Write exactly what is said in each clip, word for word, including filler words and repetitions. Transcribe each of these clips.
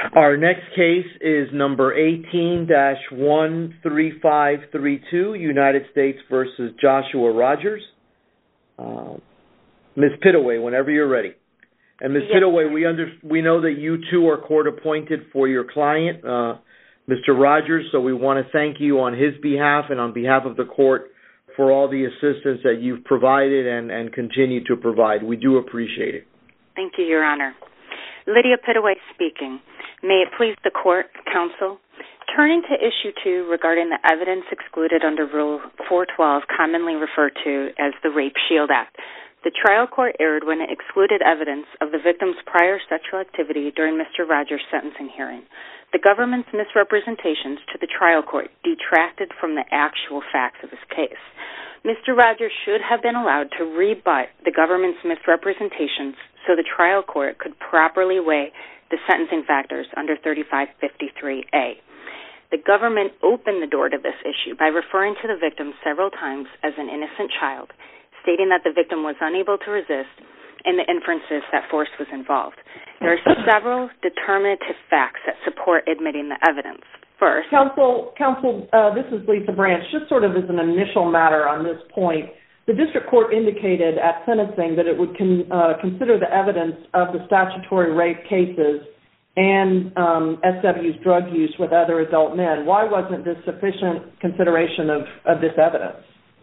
Our next case is number eighteen dash one three five three two, United States versus Joshua Rogers. Uh, Miz Pittaway, whenever you're ready. And Miz Yes. Pittaway, we under, we know that you too are court appointed for your client, uh, Mister Rogers, so we want to thank you on his behalf and on behalf of the court for all the assistance that you've provided and, and continue to provide. We do appreciate it. Thank you, Your Honor. Lydia Pittaway speaking. May it please the court, counsel, turning to issue two regarding the evidence excluded under Rule four twelve, commonly referred to as the Rape Shield Act. The trial court erred when it excluded evidence of the victim's prior sexual activity during Mister Rogers' sentencing hearing. The government's misrepresentations to the trial court detracted from the actual facts of his case. Mister Rogers should have been allowed to rebut the government's misrepresentations so the trial court could properly weigh the sentencing factors under thirty-five fifty-three A. The government opened the door to this issue by referring to the victim several times as an innocent child, stating that the victim was unable to resist and the inferences that force was involved. There are several determinative facts that support admitting the evidence. First, Counsel, Counsel, uh, this is Lisa Branch. Just sort of as an initial matter on this point, the district court indicated at sentencing that it would con, uh, consider the evidence of the statutory rape cases and um, S W's drug use with other adult men. Why wasn't this sufficient consideration of, of this evidence?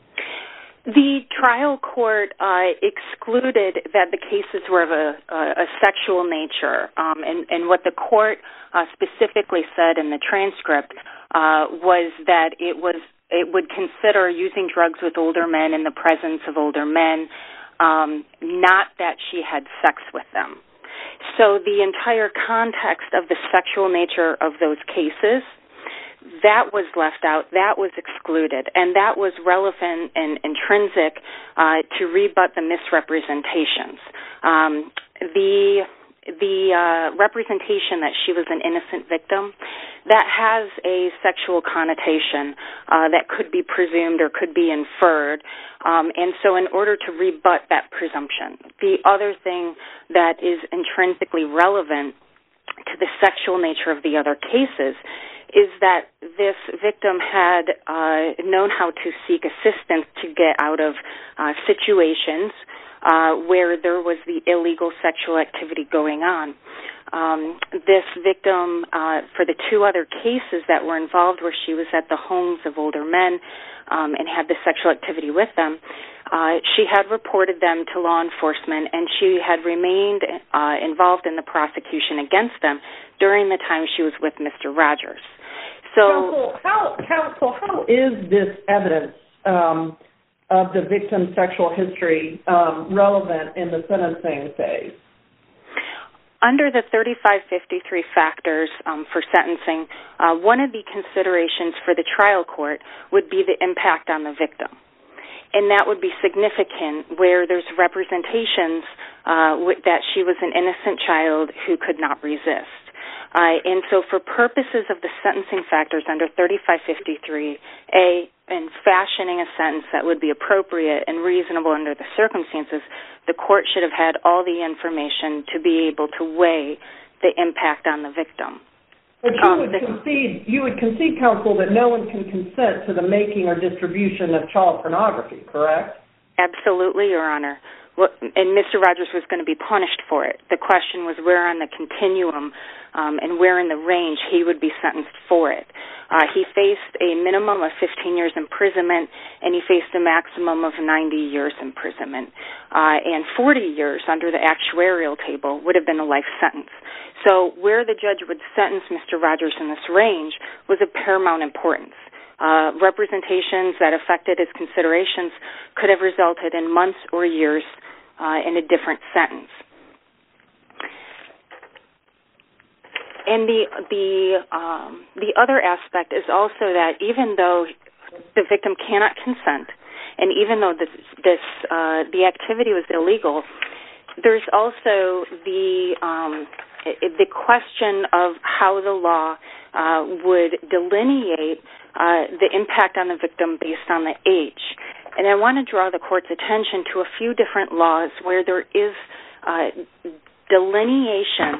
The trial court uh, excluded that the cases were of a, a sexual nature, um, and, and what the court uh, specifically said in the transcript uh, was that it was it would consider using drugs with older men in the presence of older men, um, not that she had sex with them. So the entire context of the sexual nature of those cases, that was left out, that was excluded, and that was relevant and intrinsic uh, to rebut the misrepresentations. Um, the the uh, representation that she was an innocent victim, that has a sexual connotation uh, that could be presumed or could be inferred, um, and so in order to rebut that presumption, the other thing that is intrinsically relevant to the sexual nature of the other cases is that this victim had uh, known how to seek assistance to get out of uh, situations uh, where there was the illegal sexual activity going on. Um, this victim, uh, for the two other cases that were involved where she was at the homes of older men um, and had the sexual activity with them, uh, she had reported them to law enforcement, and she had remained uh, involved in the prosecution against them during the time she was with Mister Rogers. So, counsel, how, counsel, how is this evidence um, of the victim's sexual history um, relevant in the sentencing phase? Under the thirty-five fifty-three factors um, for sentencing, uh, one of the considerations for the trial court would be the impact on the victim. And that would be significant where there's representations uh, that she was an innocent child who could not resist. Uh, and so for purposes of the sentencing factors under thirty-five fifty-three A, and fashioning a sentence that would be appropriate and reasonable under the circumstances, the court should have had all the information to be able to weigh the impact on the victim. But you um, would the, concede, you would concede, counsel, that no one can consent to the making or distribution of child pornography, correct? Absolutely, Your Honor. Well, and Mister Rogers was going to be punished for it. The question was where on the continuum um, and where in the range he would be sentenced for it. Uh, he faced a minimum of fifteen years imprisonment, and he faced a maximum of ninety years imprisonment. Uh, and forty years under the actuarial table would have been a life sentence. So where the judge would sentence Mister Rogers in this range was of paramount importance. Uh, representations that affected his considerations could have resulted in months or years uh, in a different sentence. And the the um, the other aspect is also that even though the victim cannot consent, and even though this, this uh, the activity was illegal, there's also the um, the question of how the law uh, would delineate Uh, the impact on the victim based on the age. And I want to draw the court's attention to a few different laws where there is uh, delineation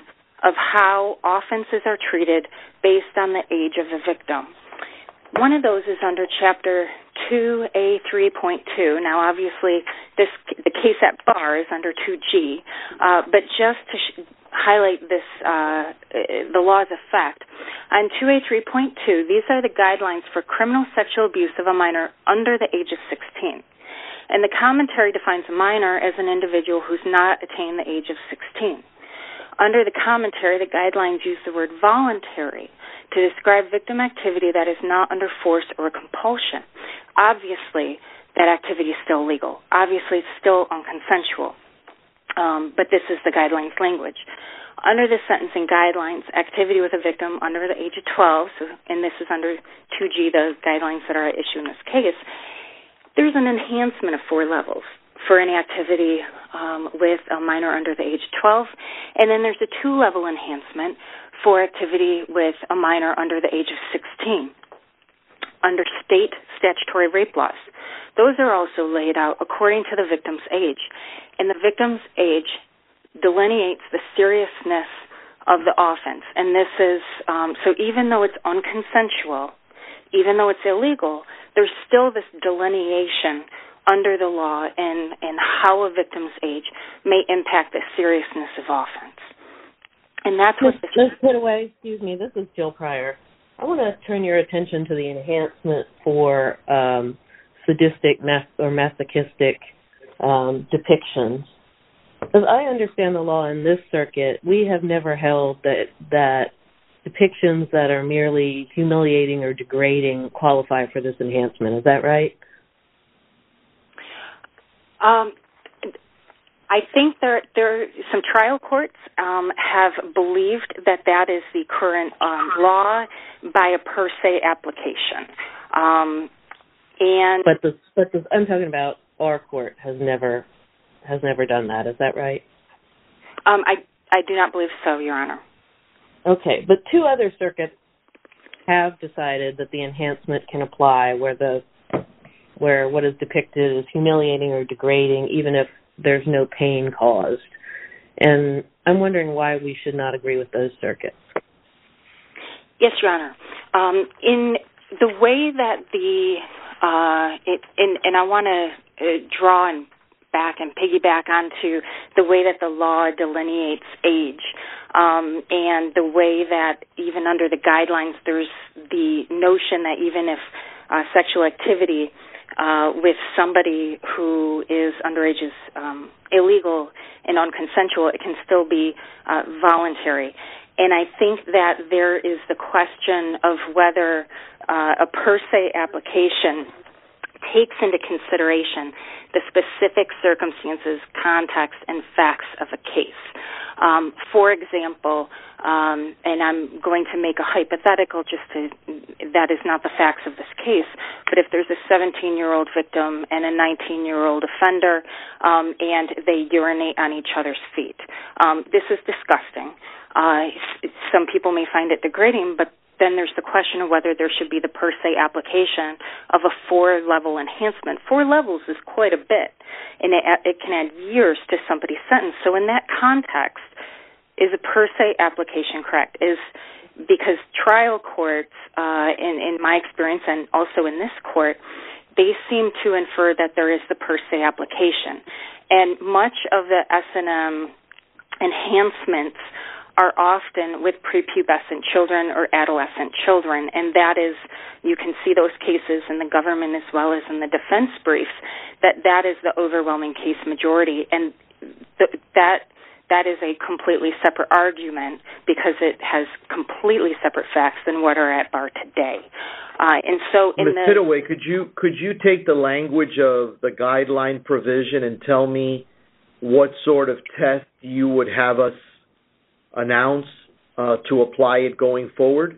of how offenses are treated based on the age of the victim. One of those is under Chapter two A three point two. Now, obviously, this the case at bar is under two G, uh, but just to sh- highlight this, uh, the law's effect, on two A three point two, these are the guidelines for criminal sexual abuse of a minor under the age of sixteen. And the commentary defines a minor as an individual who's not attained the age of sixteen. Under the commentary, the guidelines use the word voluntary to describe victim activity that is not under force or compulsion. Obviously, that activity is still legal. Obviously, it's still unconsensual. Um, but this is the guidelines language. Under the sentencing guidelines, activity with a victim under the age of twelve, so, and this is under two G, the guidelines that are at issue in this case, there's an enhancement of four levels for any activity um, with a minor under the age of twelve, and then there's a two-level enhancement for activity with a minor under the age of sixteen. Under state statutory rape laws, those are also laid out according to the victim's age, and the victim's age delineates the seriousness of the offense, and this is, um, so even though it's unconsensual, even though it's illegal, there's still this delineation under the law and, and how a victim's age may impact the seriousness of offense. And that's what this Let's put away, excuse me, this is Jill Pryor. I want to turn your attention to the enhancement for um, sadistic mas- or masochistic um, depictions. As I understand the law in this circuit, we have never held that that depictions that are merely humiliating or degrading qualify for this enhancement. Is that right? Um, I think there, there some trial courts um, have believed that that is the current um, law by a per se application. Um, and but the but the, I'm talking about our court has never has never done that. Is that right? Um, I I do not believe so, Your Honor. Okay, but two other circuits have decided that the enhancement can apply where the where what is depicted is humiliating or degrading, even if there's no pain caused. And I'm wondering why we should not agree with those circuits. Yes, Your Honor. Um, in the way that the uh, it, in, and I want to uh, draw and back and piggyback onto the way that the law delineates age, um, and the way that even under the guidelines there's the notion that even if uh, sexual activity uh, with somebody who is underage is um, illegal and unconsensual, it can still be uh, voluntary. And I think that there is the question of whether uh, a per se application takes into consideration the specific circumstances, context, and facts of a case. Um, for example, um, and I'm going to make a hypothetical just to, that is not the facts of this case, but if there's a seventeen-year-old victim and a nineteen-year-old offender, um, and they urinate on each other's feet. Um, this is disgusting. Uh, some people may find it degrading, but then there's the question of whether there should be the per se application of a four-level enhancement. Four levels is quite a bit, and it, it can add years to somebody's sentence. So in that context, is a per se application correct? Is because trial courts, uh, in, in my experience and also in this court, they seem to infer that there is the per se application. And much of the S and M enhancements are often with prepubescent children or adolescent children, and that is, you can see those cases in the government as well as in the defense briefs, that that is the overwhelming case majority, and th- that that is a completely separate argument because it has completely separate facts than what are at bar today. Uh, and so in Miz the... Pittaway, could you, could you take the language of the guideline provision and tell me what sort of test you would have us announce uh, to apply it going forward?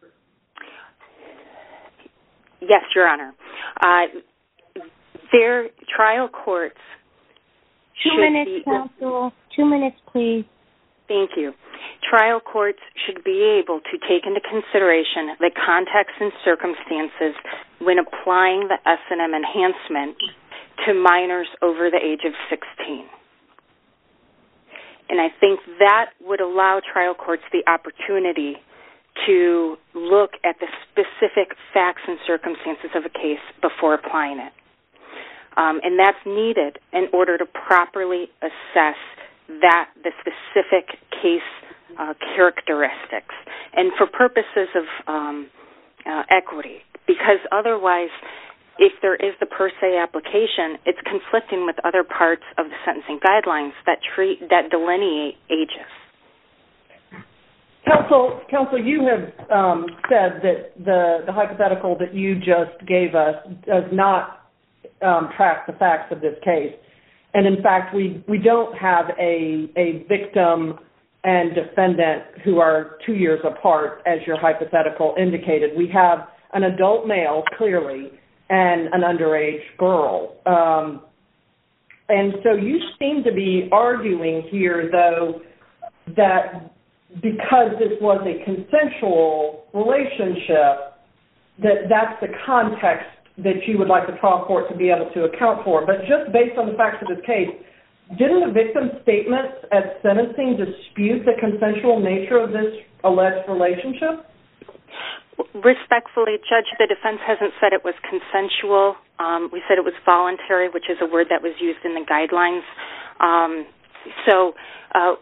Yes, Your Honor. Uh, their trial courts Two should minutes, be, counsel. Two minutes, please. Thank you. Trial courts should be able to take into consideration the context and circumstances when applying the S and M enhancement to minors over the age of sixteen. And I think that would allow trial courts the opportunity to look at the specific facts and circumstances of a case before applying it. Um, and that's needed in order to properly assess that the specific case uh, characteristics and for purposes of um, uh, equity, because otherwise, if there is the per se application, it's conflicting with other parts of the sentencing guidelines that treat that delineate ages. Counsel, counsel, you have um, said that the, the hypothetical that you just gave us does not um, track the facts of this case. And in fact, we, we don't have a, a victim and defendant who are two years apart, as your hypothetical indicated. We have an adult male, clearly, and an underage girl. Um, and so you seem to be arguing here, though, that because this was a consensual relationship, that that's the context that you would like the trial court to be able to account for. But just based on the facts of this case, didn't the victim's statements at sentencing dispute the consensual nature of this alleged relationship? Respectfully, Judge, the defense hasn't said it was consensual. Um, we said it was voluntary, which is a word that was used in the guidelines. Um, so uh,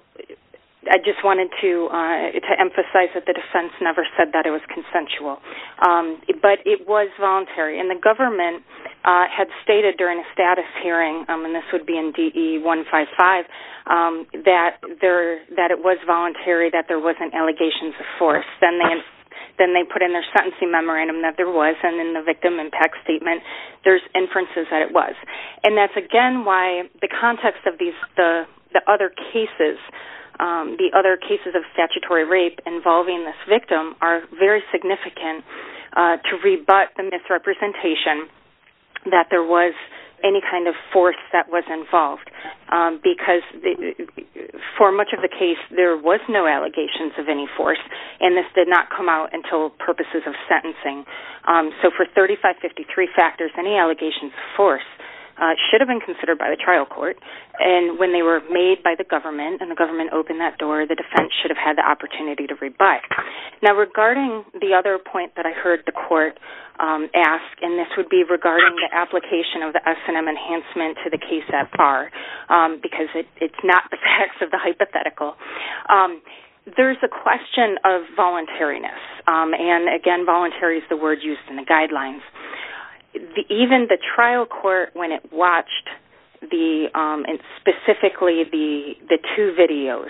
I just wanted to uh, to emphasize that the defense never said that it was consensual. Um, but it was voluntary. And the government uh, had stated during a status hearing, um, and this would be in D E one fifty-five, um, that there that it was voluntary, that there wasn't allegations of force. Then they Then they put in their sentencing memorandum that there was, and in the victim impact statement, there's inferences that it was. And that's, again, why the context of these the the other cases, um, the other cases of statutory rape involving this victim are very significant uh, to rebut the misrepresentation that there was any kind of force that was involved, um, because the, for much of the case there was no allegations of any force, and this did not come out until purposes of sentencing. Um, so for thirty-five fifty-three factors, any allegations of force uh, should have been considered by the trial court, and when they were made by the government and the government opened that door, the defense should have had the opportunity to rebut. Now, regarding the other point that I heard the court Um, ask, and this would be regarding the application of the S and M enhancement to the case at bar, um, because it, it's not the facts of the hypothetical. Um, there's a question of voluntariness, um, and again, voluntary is the word used in the guidelines. The, even the trial court, when it watched the, um, and specifically the the two videos,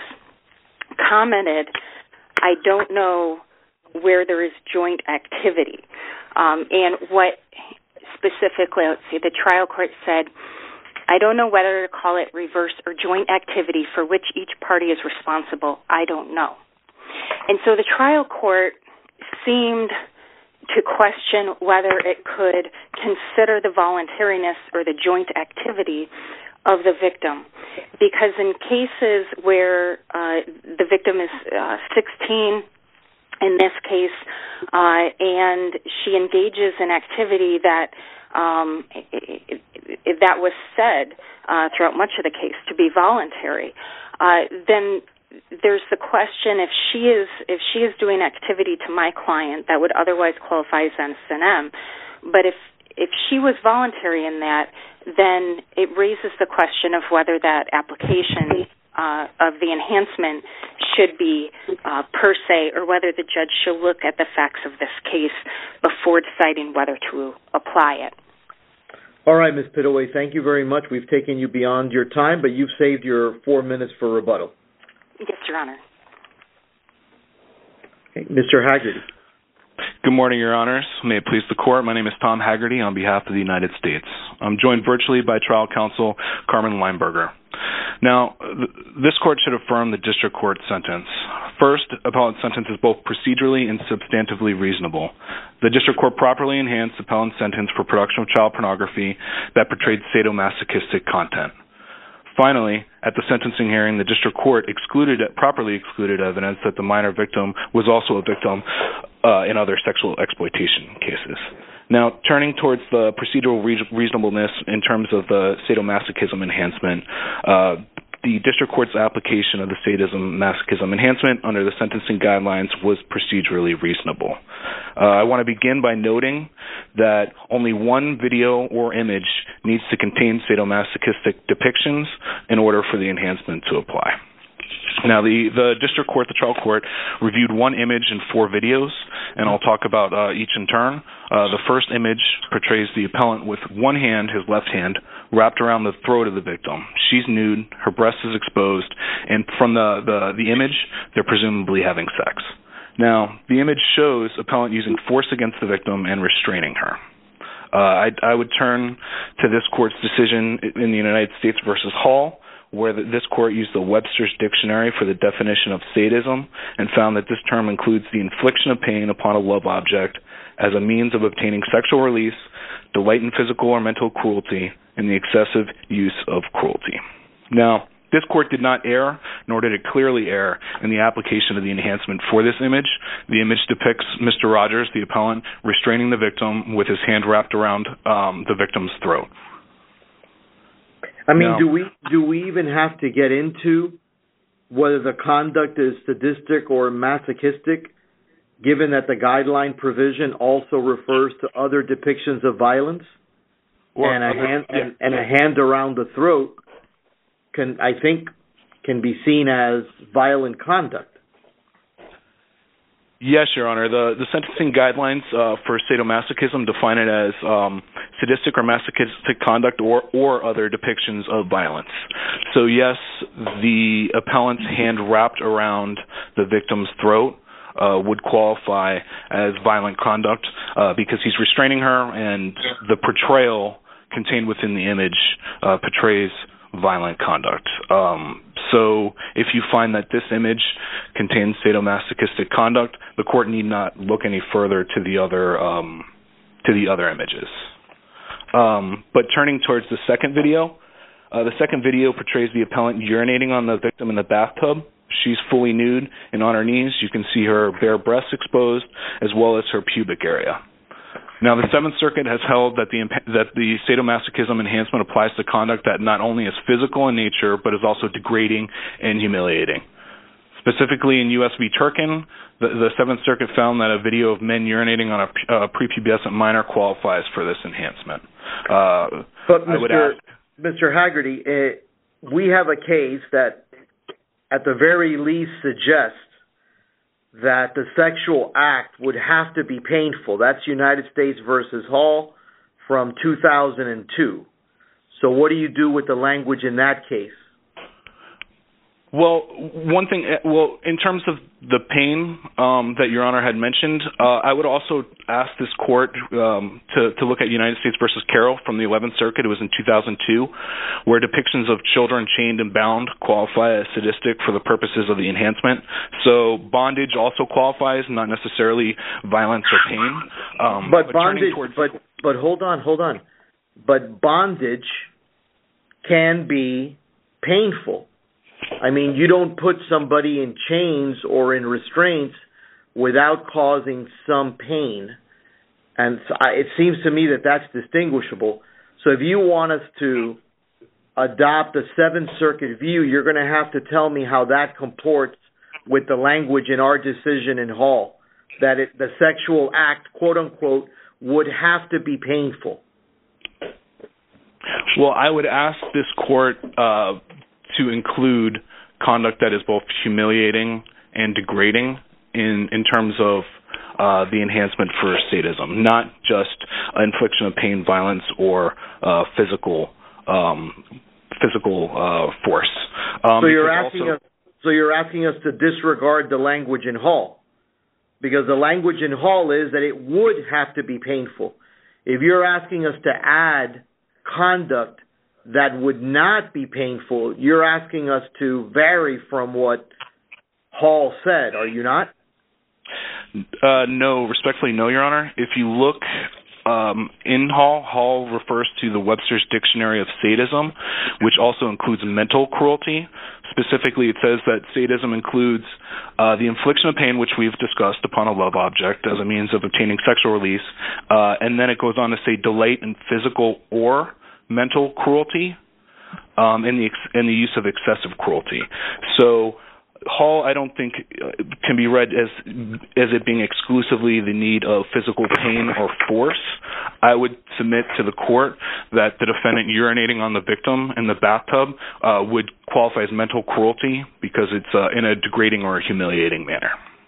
commented, "I don't know where there is joint activity." Um, and what specifically, let's see, the trial court said, "I don't know whether to call it reverse or joint activity for which each party is responsible. I don't know." And so the trial court seemed to question whether it could consider the voluntariness or the joint activity of the victim, because in cases where uh, the victim is uh, sixteen, in this case, uh, and she engages in activity that um, it, it, that was said uh, throughout much of the case to be voluntary, uh, then there's the question if she is if she is doing activity to my client that would otherwise qualify as S and M, but if if she was voluntary in that, then it raises the question of whether that application Uh, of the enhancement should be uh, per se, or whether the judge should look at the facts of this case before deciding whether to apply it. All right, Miz Pittaway, thank you very much. We've taken you beyond your time, but you've saved your four minutes for rebuttal. Yes, Your Honor. Okay, Mister Haggerty. Good morning, Your Honors. May it please the Court, my name is Tom Haggerty on behalf of the United States. I'm joined virtually by trial counsel Carmen Weinberger. Now, th- this Court should affirm the district court sentence. First, appellant's sentence is both procedurally and substantively reasonable. The district court properly enhanced appellant's sentence for production of child pornography that portrayed sadomasochistic content. Finally, at the sentencing hearing, the district court excluded, properly excluded evidence that the minor victim was also a victim uh, in other sexual exploitation cases. Now, turning towards the procedural re- reasonableness in terms of the sadomasochism enhancement, uh, the district court's application of the sadism-masochism enhancement under the sentencing guidelines was procedurally reasonable. Uh, I want to begin by noting that only one video or image needs to contain sadomasochistic depictions in order for the enhancement to apply. Now, the, the district court, the trial court, reviewed one image and four videos, and I'll talk about uh, each in turn. Uh, the first image portrays the appellant with one hand, his left hand, wrapped around the throat of the victim. She's nude, her breast is exposed, and from the, the, the image, they're presumably having sex. Now, the image shows appellant using force against the victim and restraining her. Uh, I, I would turn to this court's decision in the United States versus Hall, where the, this court used the Webster's Dictionary for the definition of sadism and found that this term includes the infliction of pain upon a love object as a means of obtaining sexual release, delight in physical or mental cruelty, and the excessive use of cruelty. Now, this court did not err, nor did it clearly err in the application of the enhancement for this image. The image depicts Mister Rogers, the appellant, restraining the victim with his hand wrapped around um, the victim's throat. I mean, no. do we do we even have to get into whether the conduct is sadistic or masochistic, given that the guideline provision also refers to other depictions of violence? Or and a other, hand yeah. and, and a hand around the throat can, I think, can be seen as violent conduct. Yes, Your Honor. The, the sentencing guidelines uh, for sadomasochism define it as um, sadistic or masochistic conduct or, or other depictions of violence. So, yes, the appellant's hand wrapped around the victim's throat uh, would qualify as violent conduct uh, because he's restraining her, and the portrayal contained within the image uh, portrays violent conduct. Um, so if you find that this image contains sadomasochistic conduct, the court need not look any further to the other um, to the other images. Um, but turning towards the second video, uh, the second video portrays the appellant urinating on the victim in the bathtub. She's fully nude and on her knees. You can see her bare breasts exposed as well as her pubic area. Now, the Seventh Circuit has held that the that the sadomasochism enhancement applies to conduct that not only is physical in nature, but is also degrading and humiliating. Specifically, in U S v. Turkin, the, the Seventh Circuit found that a video of men urinating on a, a prepubescent minor qualifies for this enhancement. Uh, but, I would Mister ask, Mister Haggerty, uh, we have a case that, at the very least, suggests that the sexual act would have to be painful. That's United States versus Hall from two thousand two. So what do you do with the language in that case? Well, one thing, well, in terms of the pain um, that Your Honor had mentioned, uh, I would also ask this court um, to, to look at United States versus Carroll from the eleventh Circuit. It was in two thousand two, where depictions of children chained and bound qualify as sadistic for the purposes of the enhancement. So bondage also qualifies, not necessarily violence or pain. Um, but, but bondage, towards... but but hold on, hold on. But bondage can be painful. I mean, you don't put somebody in chains or in restraints without causing some pain. And so I, it seems to me that that's distinguishable. So if you want us to adopt a Seventh Circuit view, you're going to have to tell me how that comports with the language in our decision in Hall, that it, the sexual act, quote unquote, would have to be painful. Well, I would ask this court uh, to include conduct that is both humiliating and degrading in, in terms of uh, the enhancement for sadism, not just infliction of pain, violence, or uh, physical um, physical uh, force. Um, so you're asking also, us. So you're asking us to disregard the language in Hall, because the language in Hall is that it would have to be painful. If you're asking us to add conduct that would not be painful, you're asking us to vary from what Hall said, are you not? Uh, no, respectfully, no, Your Honor. If you look um, in Hall, Hall refers to the Webster's Dictionary of Sadism, which also includes mental cruelty. Specifically, it says that sadism includes uh, the infliction of pain, which we've discussed, upon a love object as a means of obtaining sexual release. Uh, and then it goes on to say delight in physical or mental cruelty. um, and the and the use of excessive cruelty. So Hall, I don't think, can be read as as it being exclusively the need of physical pain or force. I would submit to the court that the defendant urinating on the victim in the bathtub uh, would qualify as mental cruelty because it's uh, in a degrading or a humiliating manner.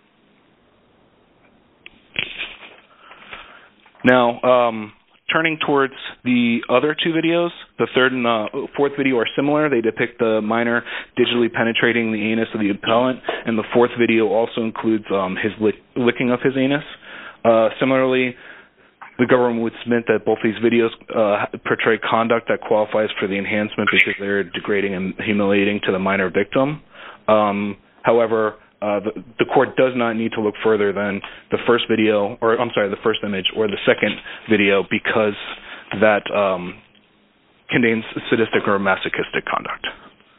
Now, um, turning towards the other two videos, the third and uh, fourth video are similar. They depict the minor digitally penetrating the anus of the appellant, and the fourth video also includes um, his lick licking of his anus. Uh, similarly, the government would submit that both these videos uh, portray conduct that qualifies for the enhancement because they're degrading and humiliating to the minor victim. Um, however, Uh, the, the court does not need to look further than the first video, or I'm sorry, the first image or the second video, because that um, contains sadistic or masochistic conduct.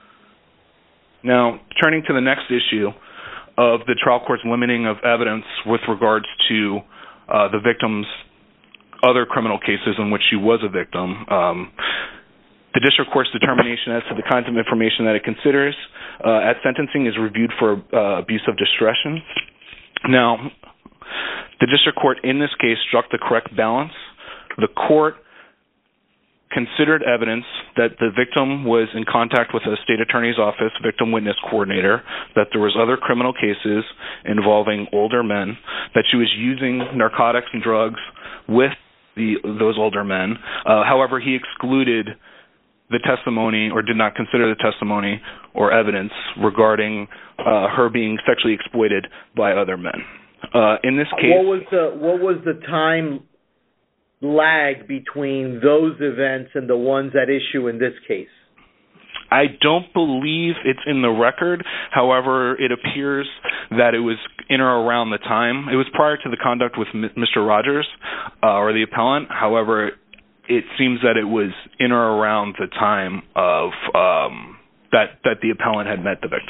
Now, turning to the next issue of the trial court's limiting of evidence with regards to uh, the victim's other criminal cases in which she was a victim, um, the district court's determination as to the kinds of information that it considers uh, at sentencing is reviewed for uh, abuse of discretion. Now, the district court in this case struck the correct balance. The court considered evidence that the victim was in contact with a state attorney's office victim witness coordinator, that there was other criminal cases involving older men, that she was using narcotics and drugs with the, those older men. Uh, however, he excluded the testimony, or did not consider the testimony or evidence regarding uh, her being sexually exploited by other men. Uh, in this case, what was the what was the time lag between those events and the ones at issue in this case? I don't believe it's in the record. However, it appears that it was in or around the time. It was prior to the conduct with Mister Rogers uh, or the appellant. However, it seems that it was in or around the time of um, that that the appellant had met the victim.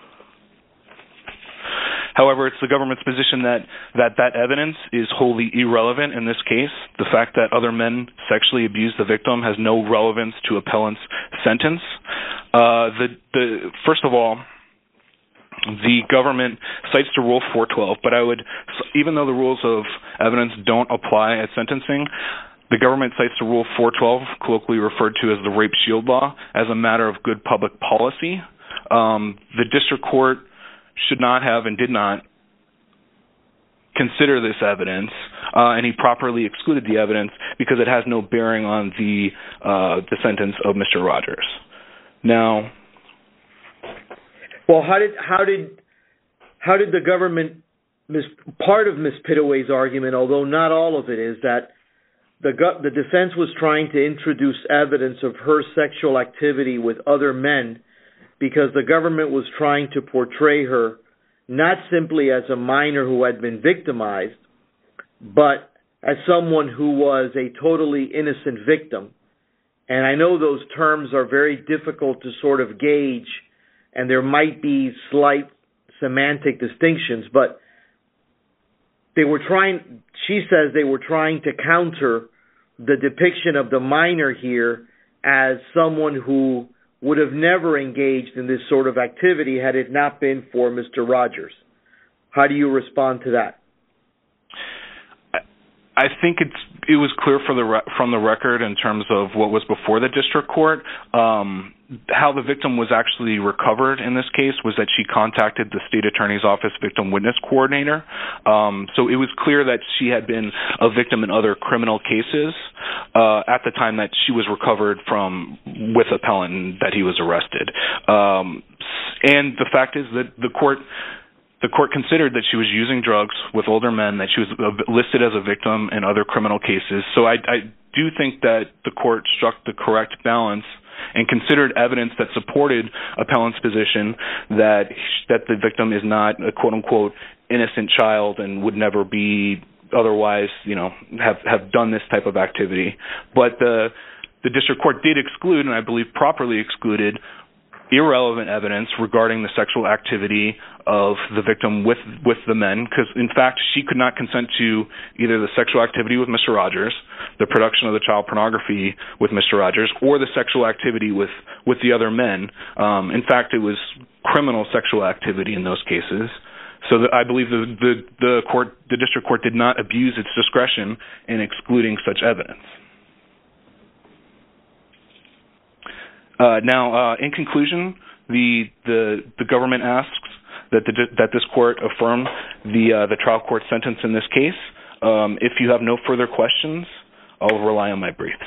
However, it's the government's position that, that that evidence is wholly irrelevant in this case. The fact that other men sexually abused the victim has no relevance to appellant's sentence. Uh, the the first of all, the government cites to Rule four twelve, but I would, even though the rules of evidence don't apply at sentencing, the government cites to Rule four twelve, colloquially referred to as the Rape Shield Law, as a matter of good public policy. Um, the district court should not have and did not consider this evidence, uh, and he properly excluded the evidence because it has no bearing on the uh, the sentence of Mister Rogers. Now, well, how did how did how did the government? Miss, part of Miz Pittaway's argument, although not all of it, is that The, the defense was trying to introduce evidence of her sexual activity with other men because the government was trying to portray her not simply as a minor who had been victimized, but as someone who was a totally innocent victim. And I know those terms are very difficult to sort of gauge, and there might be slight semantic distinctions, but they were trying, she says they were trying to counter the depiction of the minor here as someone who would have never engaged in this sort of activity had it not been for Mister Rogers. How do you respond to that? I think it's it was clear for the re- from the record in terms of what was before the district court. Um, how the victim was actually recovered in this case was that she contacted the state attorney's office victim witness coordinator. Um, so it was clear that she had been a victim in other criminal cases uh, at the time that she was recovered from with appellant and that he was arrested. Um, and the fact is that the court. The court considered that she was using drugs with older men, that she was listed as a victim in other criminal cases. So I, I do think that the court struck the correct balance and considered evidence that supported appellant's position that that the victim is not a quote-unquote innocent child and would never be otherwise, you know, have, have done this type of activity. But the the district court did exclude, and I believe properly excluded, irrelevant evidence regarding the sexual activity of the victim with with the men, because in fact she could not consent to either the sexual activity with Mister Rogers, the production of the child pornography with Mister Rogers, or the sexual activity with with the other men. Um, in fact, it was criminal sexual activity in those cases. So that I believe the, the the court, the district court, did not abuse its discretion in excluding such evidence. Uh, now, uh, in conclusion, the, the the government asks that the that this court affirm the uh, the trial court sentence in this case. Um, if you have no further questions, I'll rely on my briefs.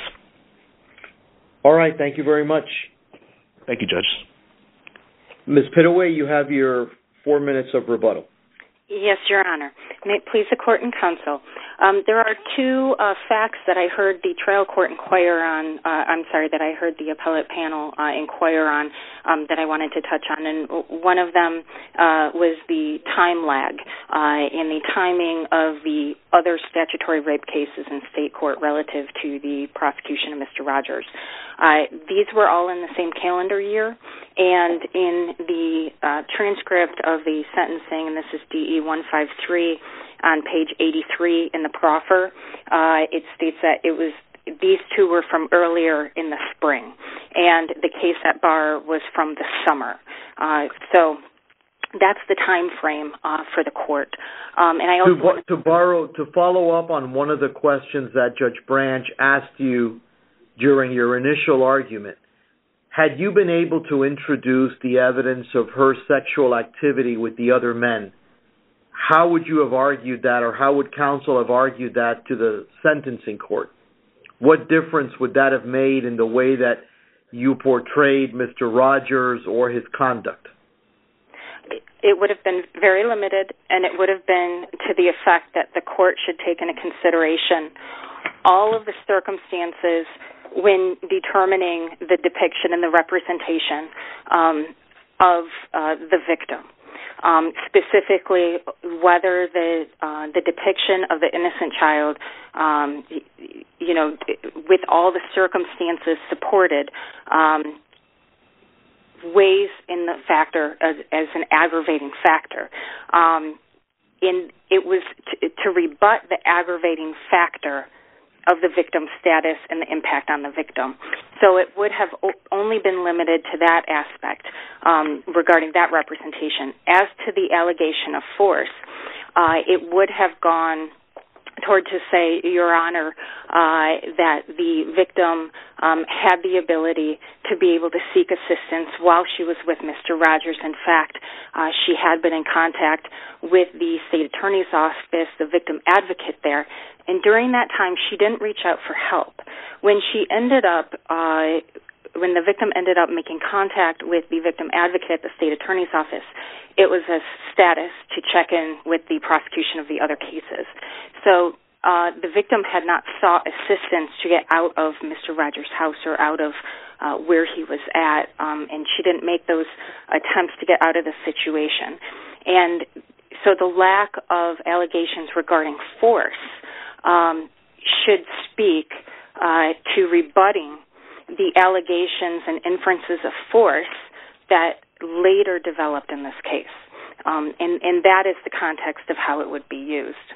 All right. Thank you very much. Thank you, Judge. Miz Pittaway, you have your four minutes of rebuttal. Yes, Your Honor. May it please the court and counsel. Um, there are two uh, facts that I heard the trial court inquire on, uh, I'm sorry, that I heard the appellate panel uh, inquire on um, that I wanted to touch on. And one of them uh, was the time lag uh, in the timing of the other statutory rape cases in state court relative to the prosecution of Mister Rogers. Uh, these were all in the same calendar year, and in the uh, transcript of the sentencing, and this is D E one fifty-three on page eighty-three in the proffer, uh, it states that it was these two were from earlier in the spring, and the case at bar was from the summer. Uh, so that's the time frame uh, for the court. Um, and I also to, wanted- to borrow to follow up on one of the questions that Judge Branch asked you during your initial argument. Had you been able to introduce the evidence of her sexual activity with the other men, how would you have argued that, or how would counsel have argued that to the sentencing court? What difference would that have made in the way that you portrayed Mister Rogers or his conduct? It would have been very limited, and it would have been to the effect that the court should take into consideration all of the circumstances when determining the depiction and the representation um, of uh, the victim. Um, specifically, whether the uh, the depiction of the innocent child, um, you know, with all the circumstances supported, um, weighs in the factor as, as an aggravating factor. Um, in it was to, to rebut the aggravating factor of the victim's status and the impact on the victim. So it would have only been limited to that aspect um, regarding that representation. As to the allegation of force, uh, it would have gone toward to say, Your Honor, uh, that the victim um, had the ability to be able to seek assistance while she was with Mister Rogers. In fact, uh, she had been in contact with the state attorney's office, the victim advocate there, and during that time, she didn't reach out for help. When she ended up, uh, when the victim ended up making contact with the victim advocate at the state attorney's office, it was a status to check in with the prosecution of the other cases. So uh, the victim had not sought assistance to get out of Mister Rogers' house or out of uh, where he was at, um, and she didn't make those attempts to get out of the situation. And so the lack of allegations regarding force um, should speak uh, to rebutting the allegations and inferences of force that later developed in this case. Um, and, and that is the context of how it would be used.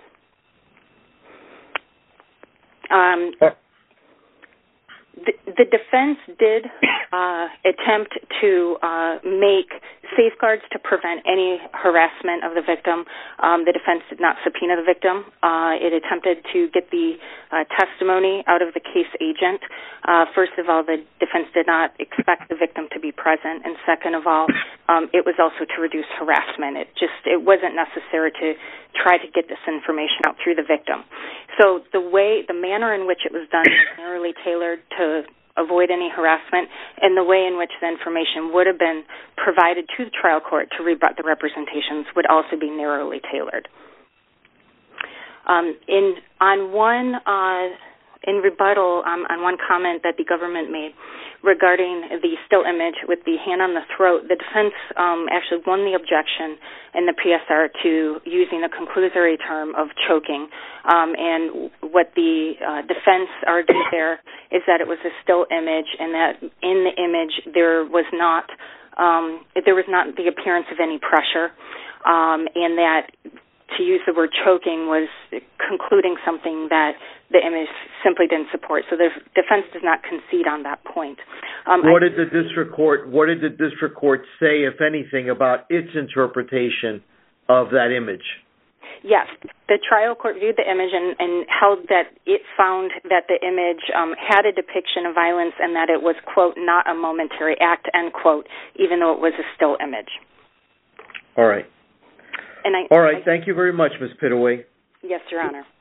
Um, the, the defense did uh, attempt to uh, make safeguards to prevent any harassment of the victim. Um, the defense did not subpoena the victim. Uh, it attempted to get the uh, testimony out of the case agent. Uh, first of all, the defense did not expect the victim to be present, and second of all, um, it was also to reduce harassment. It just it wasn't necessary to try to get this information out through the victim. So the way, the manner in which it was done was narrowly tailored to avoid any harassment, and the way in which the information would have been provided to the trial court to rebut the representations would also be narrowly tailored. Um, in on one uh, in rebuttal um, on one comment that the government made regarding the still image with the hand on the throat, the defense um, actually won the objection in the P S R to using the conclusory term of choking. Um, and what the uh, defense argued there is that it was a still image, and that in the image there was not um, there was not the appearance of any pressure, um, and that to use the word choking was concluding something that the image simply didn't support. So the defense does not concede on that point. Um, what I, did the district court? What did the district court say, if anything, about its interpretation of that image? Yes, the trial court viewed the image and, and held that it found that the image um, had a depiction of violence and that it was, quote, not a momentary act, end quote, even though it was a still image. All right. And I, All right. I, Thank you very much, Miz Pittaway. Yes, Your Honor.